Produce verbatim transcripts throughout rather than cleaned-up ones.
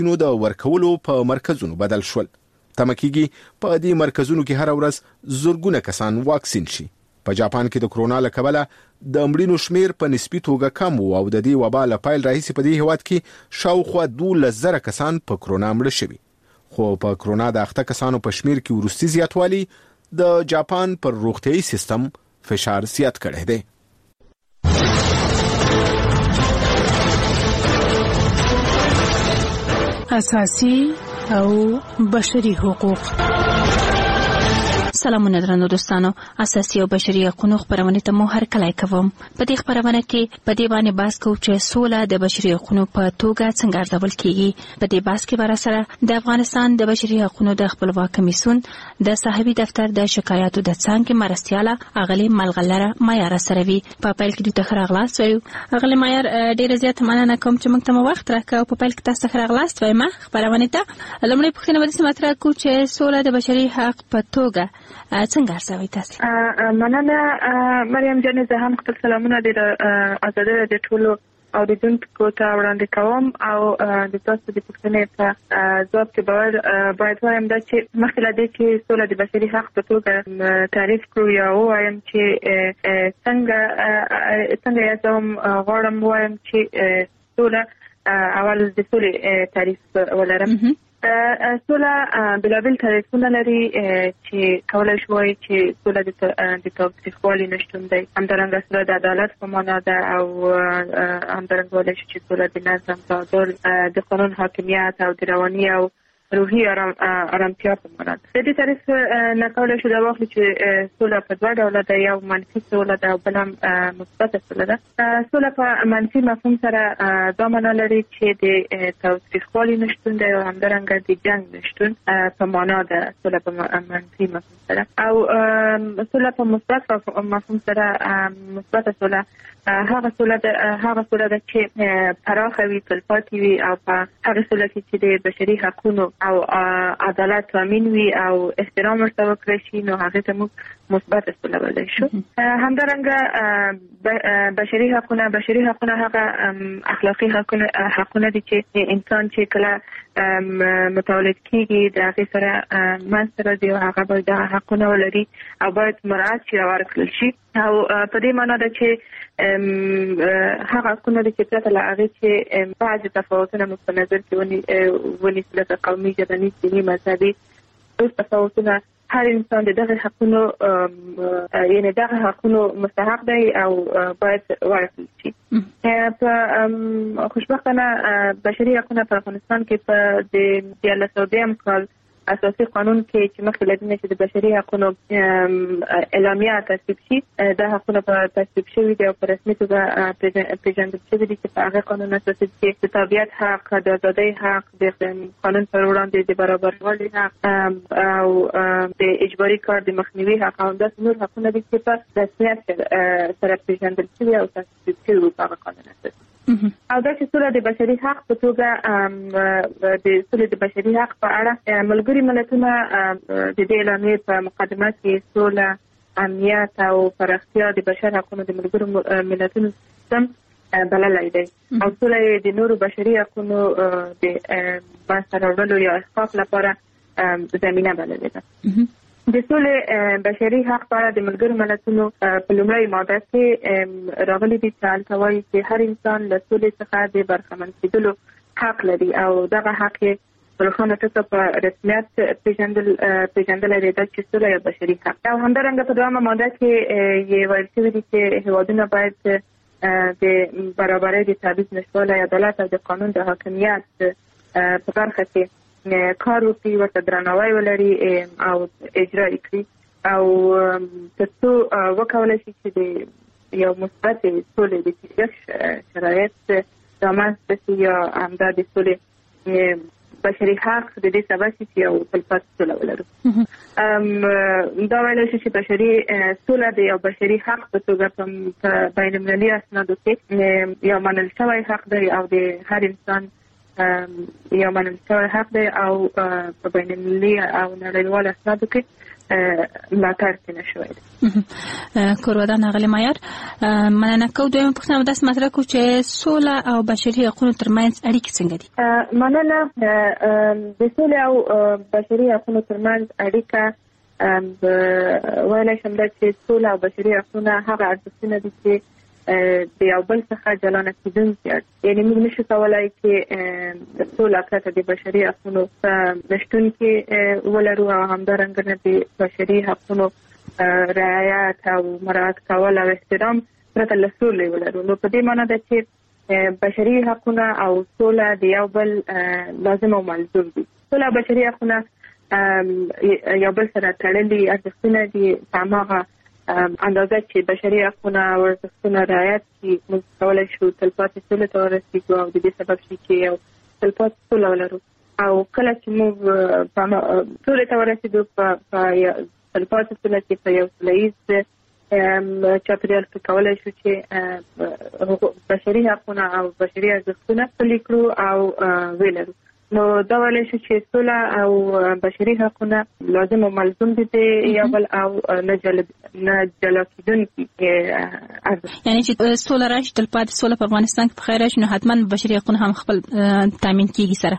نو د ورکولو په مرکزونو بدل شول. تمه کېږي په دې مرکزونو کې هر ورځ زرګونه کسان واکسین شي. په جاپان کې د کرونا له کبله د مړینو شمیر په نسبي توګه کم وو او د دې وبا له پیل راهیسې په دې هیواد کې شاوخوا دولس زره کسان په کرونا مړه شوي. خو په کرونا د اخته کسانو په شمیر کې وروستي زیاتوالی د جاپان پر روغتیايي سیستم فشار زیات کړی دی. اساسي او بشري حقوق. سلامونه درنو دوستانو، اساسي او بشري حقوقو خبرونه ته مو هر کله کوم. په دې خبرونه کې په دې باندې بحث کوو چې سوله د بشري حقوقو په توګه څنګه ارزول کیږي. په دې بحث کې بر سره د افغانستان د بشري حقوقو د خپلواک کمیسیون د صاحبي دفتر د شکایاتو د څنګه مرستياله اغلی ملغلره معیار سره وی. په پیل کې د خراغلاس ویو اغلی معیار ډیر زیات مننه کوم چې موږ ته وخت راکاو. په پیل کې تاسو خراغلاس وایم خبرونه ته لمړی پوښتنه ولې مطرح کو چې سوله د بشري حق په توګه څنګه ارزوي تاسو؟ مننه مریم جان، زه هم خپل سلامونه د آزادۍ د ټولو اوریدونکو ته وړاندې کوم او د تاسو د پوښتنې په ځواب کې باور باید وایم دا چې مخکې له دې چې سوله د بشري حق په توګه تعریف کړو یا وایم چې څنګه څنګه یا زم غواړم وایم چې سوله اول د سولې تعریف ولرم. سوله بلابل تعریفونه لري چې کولای شوی چې سوله د تاوتریخوالي نشتون دی، همدارنګه سوله د عدالت په معنا ده او همدارنګه کولای شي چې سوله د نظم تعادل، د قانون حاکمیت او د رواني او روحي آرامتیا په معنا ده. د دې تعریف نه کولای شو دا واخلي چې سوله په دوه ډوله ده، یو منفي سوله ده او بل هم مثبت سوله ده. سوله په منفي مفهوم سره دا معنا لري چې د تاوتریخوالي نشتون دی او همدارنګه د جنگ نشتون په معنا ده سوله په منفي مفهوم سره. او سوله په مثبت مفهوم سره مثبت سوله هغه سوله ده هغه سوله ده چې پراخه وي، تلپاتې وي او په هغه سوله کې چې د بشري حقوقو او عدالت تامین وي او احترام ورته وکړي شي، نو هغه ته موږ مثبت سوله ویلی شو. همدارنګه بشري حقوقونه بشري حقوقونه هغه اخلاقي حقوقونه حقوقونه دي چې انسان چې کله متولد کیږي د هغې سره منځته راځي او هغه باید دغه حقونه ولري او باید مراعات شي او ورکړل شي. او په دې معنا ده چې هغه حقونه دي چې پرته له هغې چې بعضې تفاوتونه موږ په نظر کې ونیسو، لکه قومي، ژبني، دیني، مذهبي، اوس تفاوتونه هر انسان د دغه حقونو یعنې دغه حقونو مستحق دی او باید ورکړل شي. په خوشبختانه بشري حقونه په افغانستان کې په د دیارلس سوه دویم کال اساسي قانون کې چې مخکې له دې چې د بشري حقونو اعلامیه تصویب شي، دا حقونه په تصویب شوي دي او په رسمي توګه پیژندل شوي دي چې په هغه قانون اساسي کې د تابعیت حق، د ازادۍ حق، د قانون پر وړاندې د برابروالي حق او د اجباري کار د مخنیوي حق او همداسې نور حقونه دي چې په رسمیت سره پیژندل شوي او تصویب شوي په هغه قانون اساسي. او دا چې سوله د بشري حق په توګه د سولې د بشري حق په اړه ملګري ملتونه د دې اعلامیې په مقدمه کې سوله، امنیت او پراختیا د بشر حقونو د ملګرو ملتونو سیستم بللی دی او سوله د نورو بشري حقونو د منځته راوړلو یا احقاق لپاره زمینه بللې ده. د سولې بشري حق په اړه د ملګرو ملتونو په لومړۍ ماده کې راغلي دي چې هلته وایي چې هر انسان له سولې څخه د برخمن کېدلو حق لري او دغه حق یې په روښانه توګه په رسمیت پیژندل پیژندلی دی چې سوله یو بشري حق. او همدارنګه په دویمه ماده کې یې ویل شوي دي چې هېوادونه باید د برابرۍ، د تبعیض نشتوالی، عدالت او د قانون د حاکمیت په برخه کې کار وکړي، ورته درناوی ولري او اجرا یې کړي او تر څو وکولی شي چې د یو مثبت سولې د ټینګښت شرایط رامنځته شي یا همدا د سولې بشري حق د دې سبب شي چې یو تلپاتې سوله ولرو. دا ویلی شي چې بشري سوله د یو بشري حق په توګه په بین المللي اسنادو کې یو منل شوی حق دی او د هر انسان یو منل شوی حق دی او په بین المللي او نړیوال اسنادو کې ملاتړ کړی شوی دی. کورودان غلی معیار مننه کوم. دویم پوښتنه داس مطرح کو چې سوله او بشري حقوقو ترمنځ اړیکې څنګه دي؟ مننه. د سولې او بشري حقوقو ترمنځ اړیکه ویلای شم چې سوله او بشري حقوقونه هغه ارزښتونه دي چې د یو بل څخه جلا نه کېدونکي دي. یعنې موږ نشو کولای چې سوله پرته د بشري حقوقو نشتون کې ولرو او همدارنګه د بشري حقوقو رعایت او مراعات کول او احترام پرته له سولې ولرو. نو په دې معنی ده چې بشري حقوقونه او سوله د یو بل لازم او ملزوم دي. سوله او بشري حقوقونه یو بل سره تړلي ارزښتونه دي. په هماغه اندازه چې بشري حقوقونه او ارزښتونه رعایت کړي موږ کولی شو تلپاتې سولې ته ورسېږو او د دې سبب شي چې یو تلپاتې سوله ولرو. او کله چې موږ سولې ته ورسېدو په تلپاتې سوله کې په یو سوله ییز چاپېریال کې کولی شو چې بشري حقوقونه او بشري ارزښتونه پلي کړو او ولرو. نو دا ویلی شو چې سوله او بشري حقوقونه لازم او ملزوم دي د یو بل او نه جلا کېدونکي ارزښت. یعنې چې سوله راشي تلپاتې سوله په افغانستان کې په خیر راشي نو حتما بشري حقوقونه هم خپل تامین کېږي سره.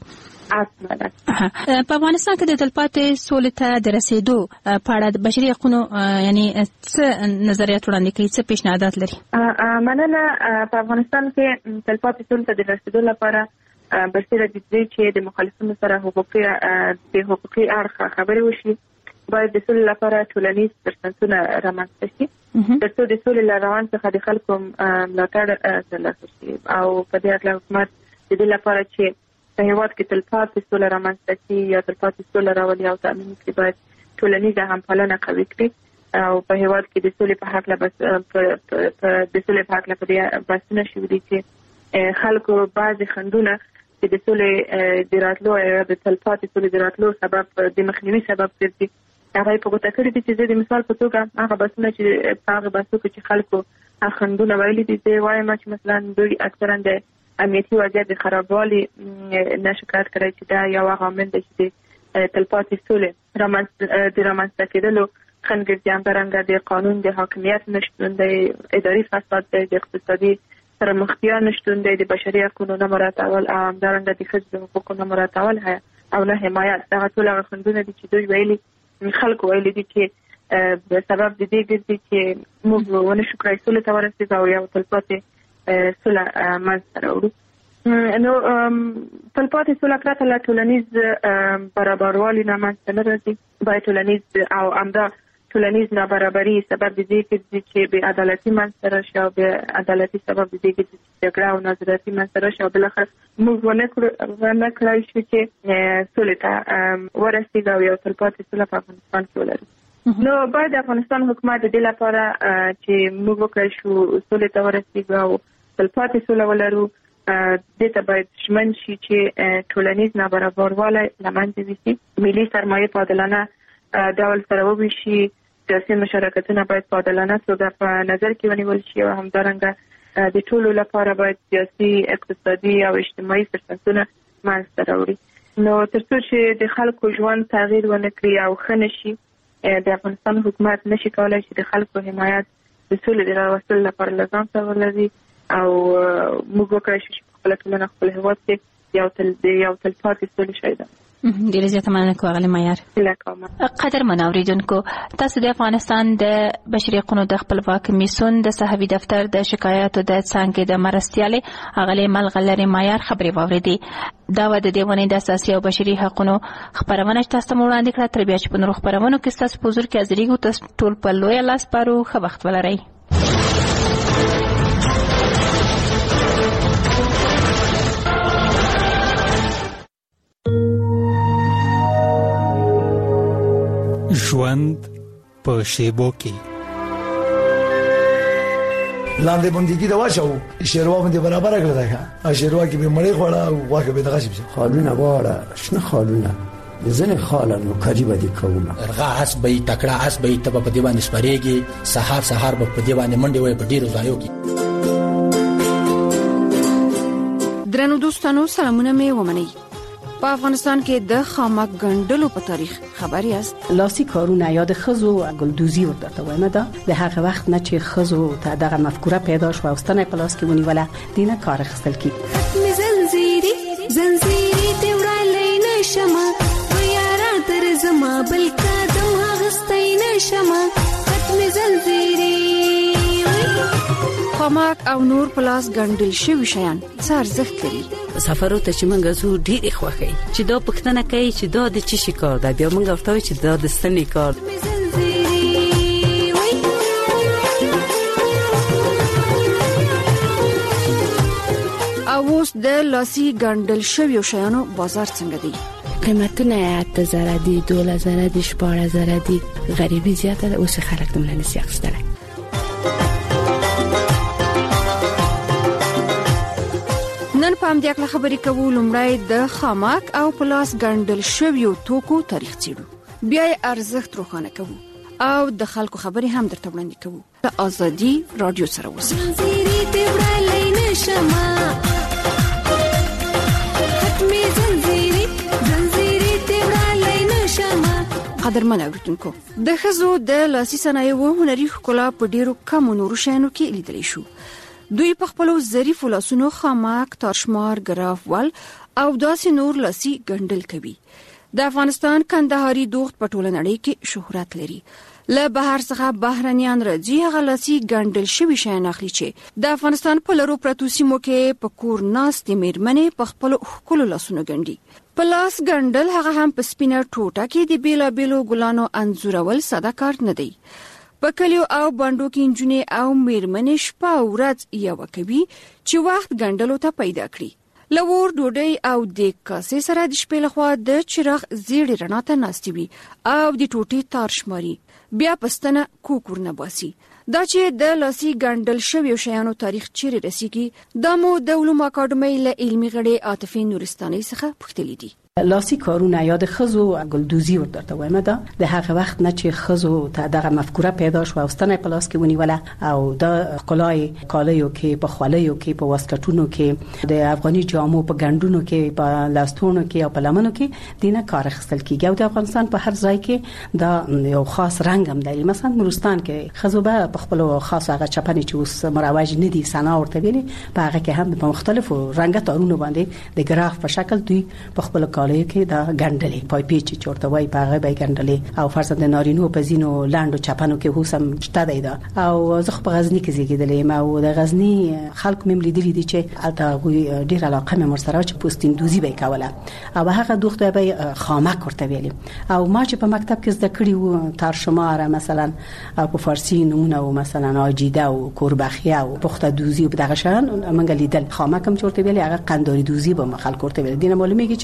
په افغانستان کې د تلپاتې سولې ته د رسیدو په اړه د بشري حقوقو یعنی څه نظریات وړاندې کوي، څه پیشنهادات لري؟ مننه. په افغانستان کې تلپاتې سولې ته د رسیدو لپاره برسېره د دې چې د مخالفینو سره حقوقي د حقوقي اړخ خبرې وشي. باید د سولې لپاره ټولنیز فرصتونه رامنځته شي ترڅو د سولې له روان څخه د خلکو ملاتړ ترلاسه شي. او په دې اړه حکومت د دې لپاره چې په هېواد کې تلپاتې سوله رامنځته شي یا تلپاتې سوله راولي او تامین کړي باید ټولنیزه همپالنه قوي کړي. او په هېواد کې د سولې په هکله بس د سولې په هکله په دې بحثونه شوي دي چې خلکو بعضې خنډونه چې د سولې د راتلو یا د تلپاتې سولې د راتلو سبب د مخنیوي سبب ګرځي هغه یې په ګوته کړي دي. چې زه د مثال په توګه هغه بحثونه چې په هغه بحثو کې چې خلکو خنډونه ویلي دي زه وایم چې مثلا دوی اکثرا د امنیتي وضعیت د خرابوالي نه شکایت کړی چې دا یو عامل دی چې د تلپاتې سولې د رامنځته کېدلو خنډ ګرځي. همدارنګه د قانون د حاکمیت نشتون دی، اداري فساد دی، د اقتصادي پرمختیا نشتون دی، د بشري حقوقو نه مراعاتول او همدارنګه د ښځو د حقوقو نه مراعاتول او نه حمایت. دغه ټول هغه خنډونه دي چې دوی ویلي خلکو ویلي دي چې سبب د دې ګرځي چې موږ ونشو کړای سولې ته ورسېږو او یو تلپاتې سوله منځته راوړو. نو تلپاتې سوله پرته له ټولنیز برابروالي نه منځته نه راځي. باید ټولنیز او همدا ټولنیز نابرابري سبب د دې ګرځي چې بې عدالتي منځته راشي او بې عدالتي سبب د دې ګرځي چې جګړه او نارضایتي منځته راشي او بالاخره موږ ونه کړای شو چې سولې ته ورسېږو او یو تلپاتې سوله په افغانستان کې ولرو. نو باید د افغانستان حکومت د دې لپاره چې موږ وکړای شو سولې ته ورسېږو او تلپاتې سوله ولرو دې ته باید ژمن شي چې ټولنیز نابرابروالی له منځه یوسي، ملي سرمایې په عادلانه ډول سره وویشي، سیاسي مشارکتونه باید په عادلانه توګه په نظر کې ونیول شي او همدارنګه د ټولو لپاره باید سیاسي، اقتصادي او اجتماعي فرصتونه منځته راوړي. نو تر څو چې د خلکو ژوند تغییر ونه کړي او ښه نه شي د افغانستان حکومت نشي کولای چې د خلکو حمایت د سولې د راوستلو لپاره له ځان سره ولري او موږ وکړای شو چې خپله ټولنه خپل هېواد کې یو تل یو تلپاتې سولې شی ده. ډیره زیاته مننه کوم غلی معیار. قدرمن اوریدونکو، تاسو د افغانستان د بشري حقوقو د خپلواک کمیسیون د صحوي دفتر د شکایاتو د څانګې د مرستیالې اغلی ملغلرې معیار خبرې واوریدې. دا و د دې ونې د اساسي او بشري حقوقو خبرونه چې تاسو ته وړاندې کړه. تر بیا چې په نورو خبرونو کې ستاسو په حضور کې حاضرېږو. تاسو ټول په لویه لاس پارو. ښه وخت ولرئ. ژوند په شیبو کې لاندې باندې دا واچو شیروا باندې برابر کړل دا ښه شیروا کې به مړې خوړه او واکه به دغه شي خالونه واړه شنه خالونه ځنه خالانو قریبه دي کومه رغه اس به تکړه اس به تب په دیوان سپریږي سحر سحر په دیوان منډي وي په ډیرو ځایو کې. درنو دوستانو سلامونه مې ومنئ. په افغانستان کې د خامک ګنډلو په تاریخ خبر یاست؟ لاسي کارونه یا د خزو ګلدوزي ورته وایم دا د هغه وخت نه چې خزو ته دغه مفکوره پیدا شو او ستنه په لاس کې ونیوله دینه کار اخیستل کی. می زنجیری زنجیری دی ورالې نشمه و یارا تر زما بل قدم هغستې نشمه ختم زنجیری. خامک او نور پلاس ګنډل شوی شیان څه ارزښت لري؟ سفرو ته چې موږ زو ډېر خوښي چې دا پښتنه کوي چې دا د چی شي کار ده، بیا موږ ورته چې دا د ستنې کار. او اوس د لاسي ګنډل شوی شیانو بازار څنګه دی؟ قیمتونه اته زره دي، دوله زره دي، شپاره زره دي. غریبي زیاته ده، اوس خلک دومره نشي اخیستلی. نن په همدې اړه خبرې کوو. لومړی د خامک او پلاس ګنډل شویو توکو تاریخ څېړو، بیا یې ارزښت روښانه کوو او د خلکو خبرې هم درته وړاندې کوو. د ازادي رادیو سره اوسئ. قدرمن اوریدونکو، د ښځو د لاسي صنایعو هنري ښکلا په ډیرو کمو نورو شیانو کې لیدلی شو. دوی په خپلو ظریفو لاسونو خامک، تارشمار، ګراف ول او داسې نور لاسي ګنډل کوي. د افغانستان کندهاري دوخت په ټوله نړۍ کې شهرت لري. له بهر څخه بهرنیان راځي هغه لاسي ګنډل شوي شیان اخلي چې د افغانستان په لرو پرتو سیمو کې په کور ناستې میرمنې په خپلو ښکلو لاسونو ګنډي. په لاس ګنډل هغه هم په سپینه ټوټه کې د بیلابیلو ګلانو انځورول ساده کار نه دی. په کلیو او بانډو کې نجونې او میرمنې شپه او ورځ یوه کوي چې وخت ګنډلو ته پیدا کړي. له اور ډوډۍ او د کاسې سره د شپې لخوا د چراغ زیړې رڼا ته ناستې وي او د ټوټې تار شماري، بیا پستنه کوکور نه باسي. دا چې د لاسي ګنډل شویو شیانو تاریخ چیرې رسیږي دا مو د علومو اکاډمۍ له علمي غړي عاطفې نورستانۍ څخه پوښتلي دي. لاسي کارونه یا د خزو ګلدوزي ورته وایم دا د هغه وخت نه چې خزو ته دغه مفکوره پیدا شو او ستنه په لاس کې ونیوله او د خلای کالیو کې په خالیو کې په واسکټونو کې د افغاني جامو په ګنډونو کې په لاستونو کې او په لمنو کې دینه کار اخیستل کیږي. او د افغانستان په هر ځای کې دا یو خاص رنگ هم لري. مثلا نورستان کې خزو به په خپل خاص هغه چپنې چې اوس مروج نه دي سنا ورته ویلي په هغه کې هم په مختلفو رنګه تارونو باندې د ګراف په شکل دوی په خپل کالیو کې دا ګنډلې پای پیچ چورته وای په هغه به ګنډلې او فرض د نارینو په زینو لاندو چپنو کې هوسم شته دی دا. او زه په غزنی کې زیږیدلې ما او د غزنی خلک مم لیدلې دي چې البته ډیر علاقه مې مرسره چې پوستین دوزی به کوله او هغه دوخته به خامک ورته ویلې. او ما چې په مکتب کې زده کړی و تارشمار مثلا او په فارسی نمونه او مثلا اجیده او کوربخیه او پخته دوزی په دغه شان منګ لیدل. خامک هم چورته ویلې هغه قنداری دوزی به مخال کوته ویل. دینه معلومیږي